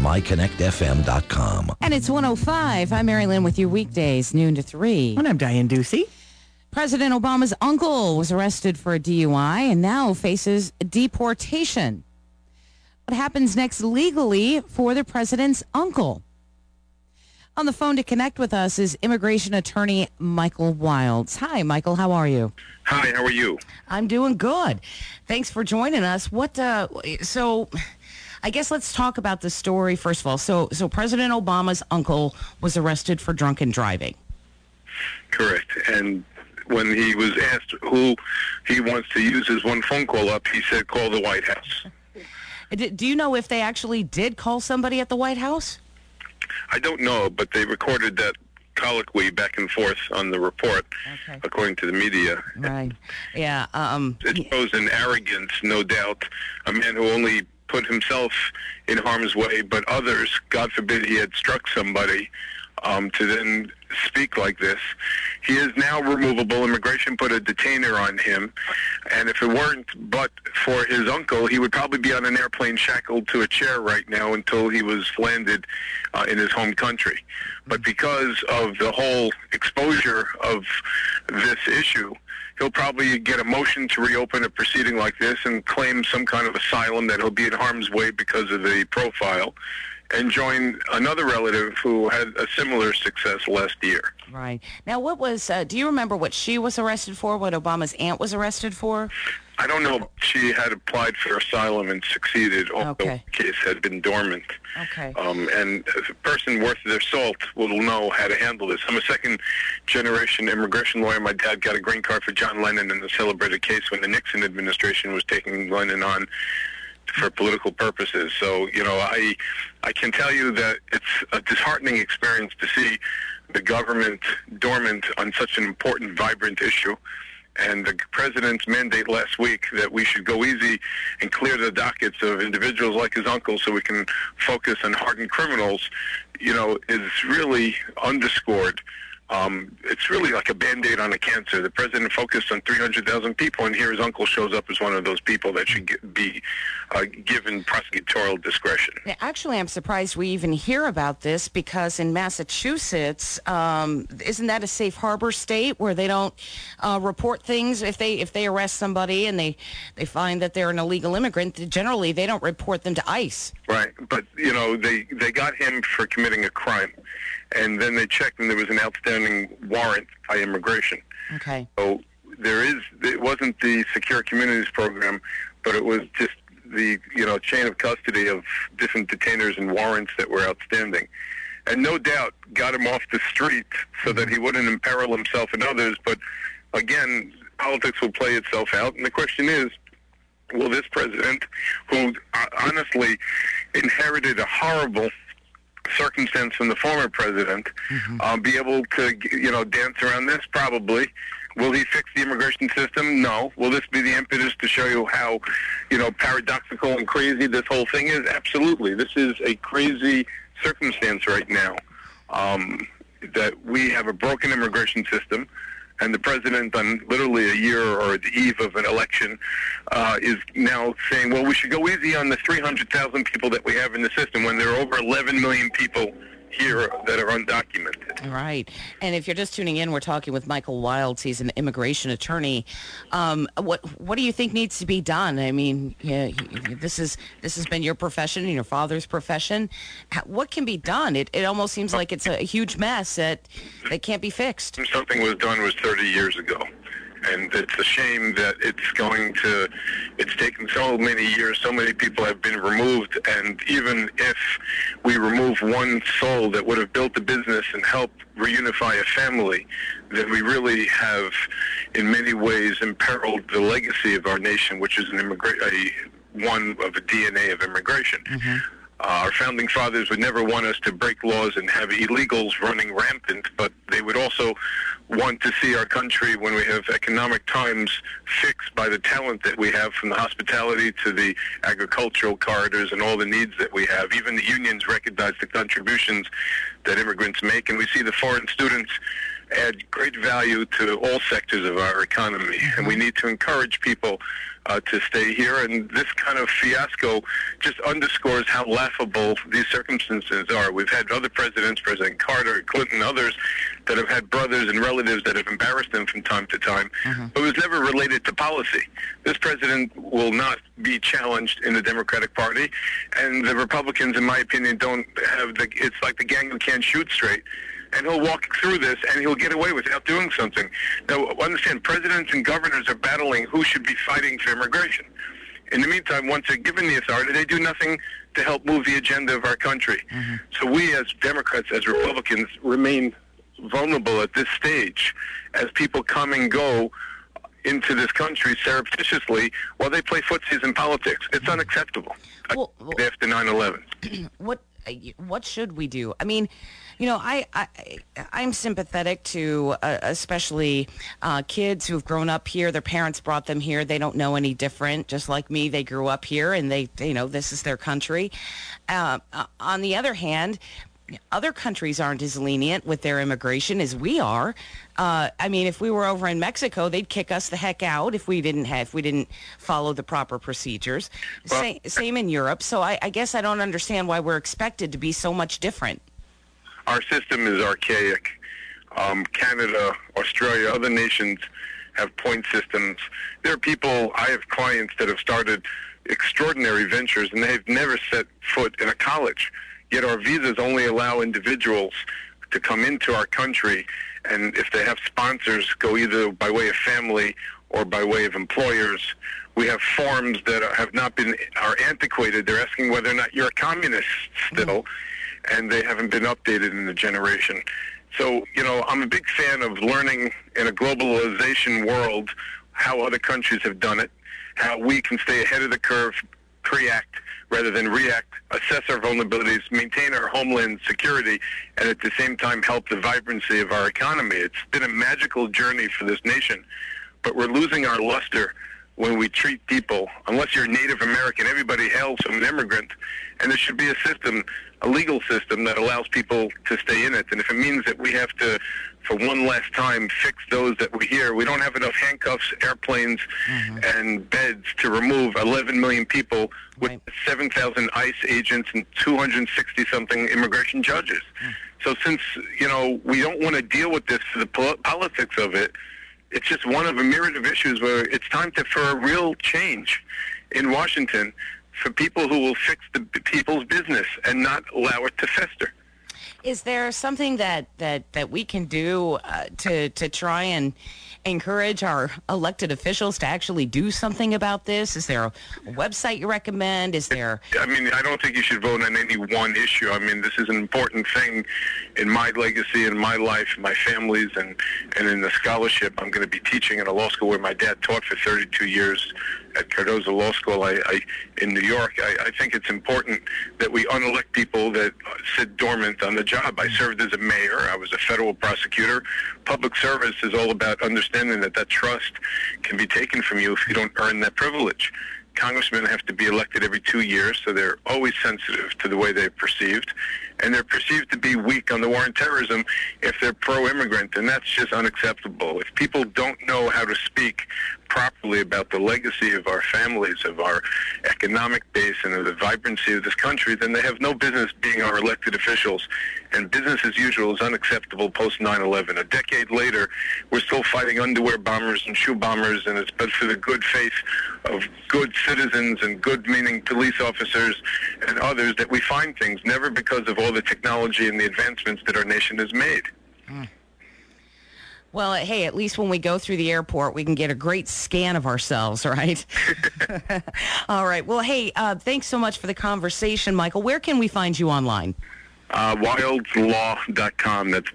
myconnectfm.com. And it's 105. I'm Mary Lynn with you weekdays, noon to 3. And I'm Diane Ducey. President Obama's uncle was arrested for a DUI and now faces deportation. What happens next legally for the president's uncle? On the phone to connect with us is immigration attorney Michael Wilds. Hi, Michael. How are you? Hi, how are you? I'm doing good. Thanks for joining us. So I guess let's talk about the story first of all. So President Obama's uncle was arrested for drunken driving. Correct. And when he was asked who he wants to use his one phone call up, he said, call the White House. Do you know if they actually did call somebody at the White House? I don't know, but they recorded that colloquy back and forth on the report, according to the media. Right. Yeah. It shows an arrogance, no doubt. A man who only put himself in harm's way, but others, God forbid he had struck somebody, to then speak like this. He is now removable. Immigration put a detainer on him, and if it weren't but for his uncle, he would probably be on an airplane shackled to a chair right now until he was landed in his home country. But because of the whole exposure of this issue, he'll probably get a motion to reopen a proceeding like this and claim some kind of asylum that he'll be in harm's way because of the profile, and join another relative who had a similar success last year. Right. Now, what was, do you remember what she was arrested for, what Obama's aunt was arrested for? I don't know. She had applied for asylum and succeeded, although the case had been dormant. Okay. And a person worth their salt will know how to handle this. I'm a second-generation immigration lawyer. My dad got a green card for John Lennon in the celebrated case when the Nixon administration was taking Lennon on for political purposes. So, I can tell you that it's a disheartening experience to see the government dormant on such an important, vibrant issue. And the president's mandate last week that we should go easy and clear the dockets of individuals like his uncle so we can focus on hardened criminals, is really underscored. It's really like a Band-Aid on a cancer. The president focused on 300,000 people, and here his uncle shows up as one of those people that should be given prosecutorial discretion. Actually, I'm surprised we even hear about this because in Massachusetts, isn't that a safe harbor state where they don't report things if they arrest somebody and they find that they're an illegal immigrant? Generally, they don't report them to ICE. Right, but they got him for committing a crime. And then they checked, and there was an outstanding warrant by immigration. Okay. So it wasn't the Secure Communities program, but it was just the, chain of custody of different detainers and warrants that were outstanding. And no doubt got him off the street so that he wouldn't imperil himself and others. But again, politics will play itself out. And the question is, will this president, who honestly inherited a horrible circumstance from the former president, be able to, dance around this? Probably. Will he fix the immigration system? No. Will this be the impetus to show you how, paradoxical and crazy this whole thing is? Absolutely. This is a crazy circumstance right now, that we have a broken immigration system. And the president, on literally a year or at the eve of an election, is now saying, well, we should go easy on the 300,000 people that we have in the system when there are over 11 million people here that are undocumented. Right. And if you're just tuning in, we're talking with Michael Wilds. He's an immigration attorney. What do you think needs to be done? I mean, this has been your profession and your father's profession. What can be done? It almost seems like it's a huge mess that can't be fixed. Something was done 30 years ago. And it's a shame that it's taken so many years, so many people have been removed, and even if we remove one soul that would have built a business and helped reunify a family, then we really have, in many ways, imperiled the legacy of our nation, which is one of a DNA of immigration. Our founding fathers would never want us to break laws and have illegals running rampant, but they would also want to see our country, when we have economic times, fixed by the talent that we have, from the hospitality to the agricultural corridors and all the needs that we have. Even the unions recognize the contributions that immigrants make, and we see the foreign students add great value to all sectors of our economy, and we need to encourage people to stay here. And this kind of fiasco just underscores how laughable these circumstances are. We've had other presidents, President Carter, Clinton, others, that have had brothers and relatives that have embarrassed them from time to time, but it was never related to policy. This president will not be challenged in the Democratic Party, and the Republicans, in my opinion, don't have it's like the gang who can't shoot straight. And he'll walk through this, and he'll get away without doing something. Now, understand, presidents and governors are battling who should be fighting for immigration. In the meantime, once they're given the authority, they do nothing to help move the agenda of our country. So we, as Democrats, as Republicans, remain vulnerable at this stage as people come and go into this country surreptitiously while they play footsies in politics. It's unacceptable. Well, after 9/11. What should we do? I mean, you know, I'm sympathetic to especially kids who've grown up here. Their parents brought them here. They don't know any different. Just like me, they grew up here, and they know this is their country. On the other hand, other countries aren't as lenient with their immigration as we are. I mean, if we were over in Mexico, they'd kick us the heck out if we didn't follow the proper procedures. Well, Same in Europe. So I guess I don't understand why we're expected to be so much different. Our system is archaic. Canada, Australia, other nations have point systems. There are people, I have clients that have started extraordinary ventures, and they've never set foot in a college. Yet our visas only allow individuals to come into our country, and if they have sponsors, go either by way of family or by way of employers. We have forms that are antiquated. They're asking whether or not you're a communist still, and they haven't been updated in a generation. So, you know, I'm a big fan of learning in a globalization world how other countries have done it, how we can stay ahead of the curve, pre-act rather than react, assess our vulnerabilities, maintain our homeland security, and at the same time help the vibrancy of our economy. It's been a magical journey for this nation, but we're losing our luster when we treat people, unless you're Native American, everybody hails from an immigrant, and there should be a system, a legal system that allows people to stay in it. And if it means that we have to, for one last time, fix those that we hear, we don't have enough handcuffs, airplanes, and beds to remove 11 million people with 7,000 ICE agents and 260-something immigration judges. So since, you know, we don't want to deal with this, the politics of it, it's just one of a myriad of issues where it's time for a real change in Washington for people who will fix the people's business and not allow it to fester. Is there something that we can do to try and encourage our elected officials to actually do something about this? Is there a website you recommend? Is there... I mean, I don't think you should vote on any one issue. I mean, this is an important thing in my legacy, in my life, my family's, and in the scholarship. I'm going to be teaching at a law school where my dad taught for 32 years at Cardozo Law School in New York. I think it's important that we unelect people that sit dormant on the job. I served as a mayor. I was a federal prosecutor. Public service is all about understanding that trust can be taken from you if you don't earn that privilege. Congressmen have to be elected every 2 years, so they're always sensitive to the way they're perceived. And they're perceived to be weak on the war on terrorism if they're pro-immigrant, and that's just unacceptable. If people don't know how to speak properly about the legacy of our families, of our economic base, and of the vibrancy of this country, then they have no business being our elected officials. And business as usual is unacceptable post 9/11. A decade later, we're still fighting underwear bombers and shoe bombers, and it's but for the good faith of good citizens and good-meaning police officers and others that we find things, never because of all the technology and the advancements that our nation has made. Well, hey, at least when we go through the airport, we can get a great scan of ourselves, right? All right. Well, hey, thanks so much for the conversation, Michael. Where can we find you online? Wildslaw.com. That's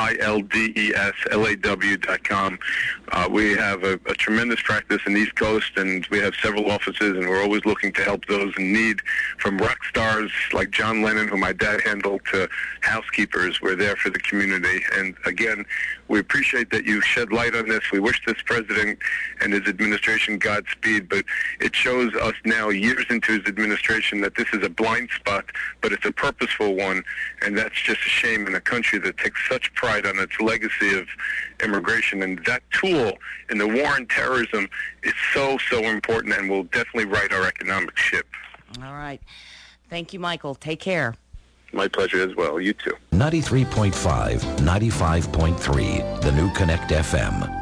WILDESLAW.com. We have a tremendous practice in the East Coast, and we have several offices, and we're always looking to help those in need, from rock stars like John Lennon, who my dad handled, to housekeepers. We're there for the community. And again, we appreciate that you shed light on this. We wish this president and his administration Godspeed, but it shows us now, years into his administration, that this is a blind spot, but it's a purposeful one And that's just a shame in a country that takes such pride on its legacy of immigration. And that tool in the war on terrorism is so, so important and will definitely right our economic ship. All right. Thank you, Michael. Take care. My pleasure as well. You too. 93.5, 95.3, the new Connect FM.